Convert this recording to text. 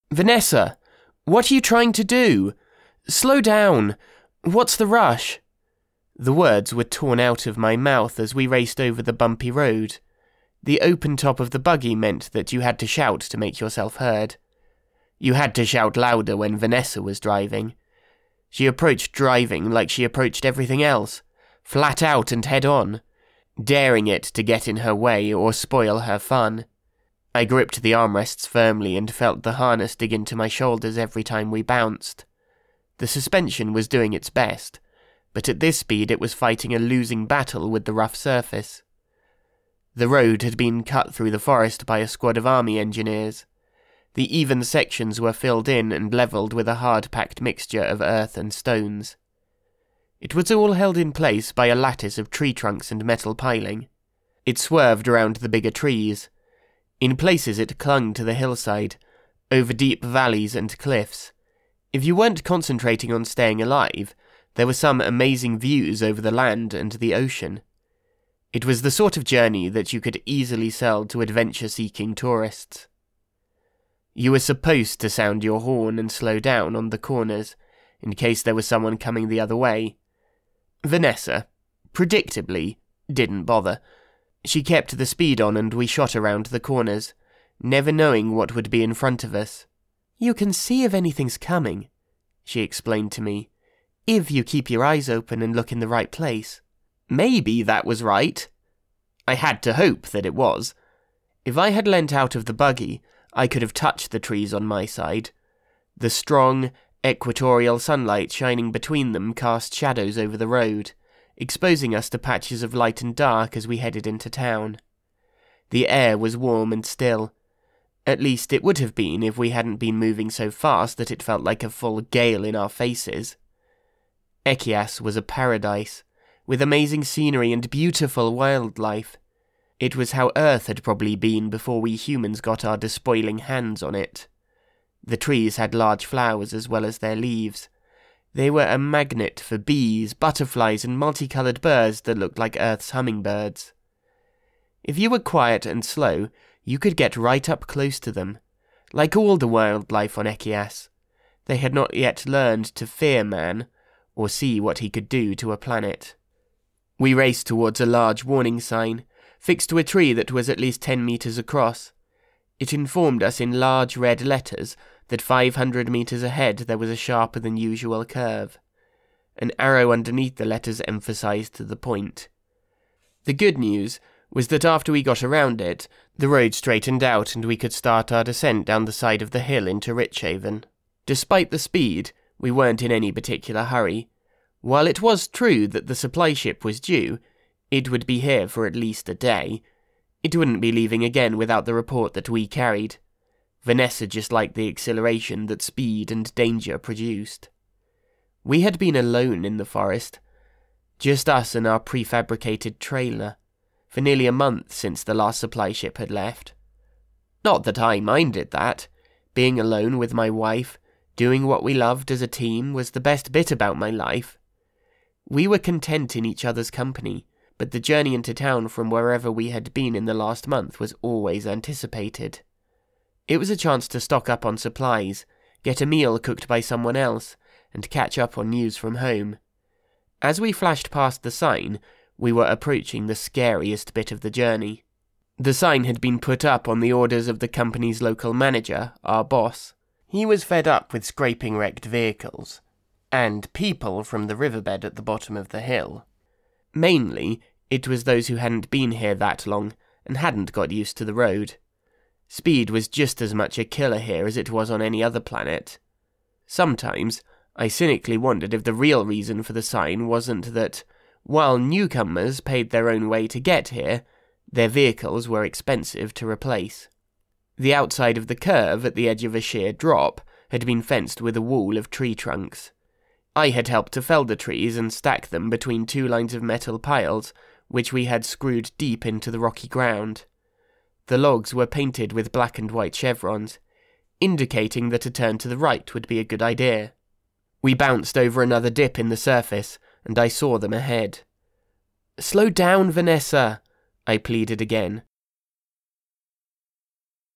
Vanessa, what are you trying to do? Slow down. What's the rush? The words were torn out of my mouth as we raced over the bumpy road. The open top of the buggy meant that you had to shout to make yourself heard. You had to shout louder when Vanessa was driving. She approached driving like she approached everything else, flat out and head on, daring it to get in her way or spoil her fun. I gripped the armrests firmly and felt the harness dig into my shoulders every time we bounced. The suspension was doing its best, but at this speed it was fighting a losing battle with the rough surface. The road had been cut through the forest by a squad of army engineers. The even sections were filled in and levelled with a hard-packed mixture of earth and stones. It was all held in place by a lattice of tree trunks and metal piling. It swerved around the bigger trees. In places it clung to the hillside, over deep valleys and cliffs. If you weren't concentrating on staying alive, there were some amazing views over the land and the ocean. It was the sort of journey that you could easily sell to adventure-seeking tourists. You were supposed to sound your horn and slow down on the corners, in case there was someone coming the other way. Vanessa, predictably, didn't bother. She kept the speed on and we shot around the corners, never knowing what would be in front of us. "You can see if anything's coming," she explained to me, "if you keep your eyes open and look in the right place." Maybe that was right. I had to hope that it was. If I had leant out of the buggy, I could have touched the trees on my side. The strong, equatorial sunlight shining between them cast shadows over the road, exposing us to patches of light and dark as we headed into town. The air was warm and still. At least it would have been if we hadn't been moving so fast that it felt like a full gale in our faces. Echias was a paradise, with amazing scenery and beautiful wildlife. It was how Earth had probably been before we humans got our despoiling hands on it. The trees had large flowers as well as their leaves. They were a magnet for bees, butterflies, and multicoloured birds that looked like Earth's hummingbirds. If you were quiet and slow, you could get right up close to them. Like all the wildlife on Echias, they had not yet learned to fear man, or see what he could do to a planet. We raced towards a large warning sign, fixed to a tree that was at least 10 metres across. It informed us in large red letters that 500 metres ahead there was a sharper than usual curve. An arrow underneath the letters emphasised the point. The good news was that after we got around it, the road straightened out and we could start our descent down the side of the hill into Richhaven. Despite the speed, we weren't in any particular hurry. While it was true that the supply ship was due, it would be here for at least a day. It wouldn't be leaving again without the report that we carried. Vanessa just liked the exhilaration that speed and danger produced. We had been alone in the forest, just us and our prefabricated trailer, for nearly a month since the last supply ship had left. Not that I minded that. Being alone with my wife, doing what we loved as a team, was the best bit about my life. We were content in each other's company, but the journey into town from wherever we had been in the last month was always anticipated. It was a chance to stock up on supplies, get a meal cooked by someone else, and catch up on news from home. As we flashed past the sign, we were approaching the scariest bit of the journey. The sign had been put up on the orders of the company's local manager, our boss. He was fed up with scraping wrecked vehicles, and people from the riverbed at the bottom of the hill. Mainly, it was those who hadn't been here that long and hadn't got used to the road. Speed was just as much a killer here as it was on any other planet. Sometimes, I cynically wondered if the real reason for the sign wasn't that, while newcomers paid their own way to get here, their vehicles were expensive to replace. The outside of the curve at the edge of a sheer drop had been fenced with a wall of tree trunks. I had helped to fell the trees and stack them between 2 lines of metal piles, which we had screwed deep into the rocky ground. The logs were painted with black and white chevrons, indicating that a turn to the right would be a good idea. We bounced over another dip in the surface, and I saw them ahead. "Slow down, Vanessa," I pleaded again.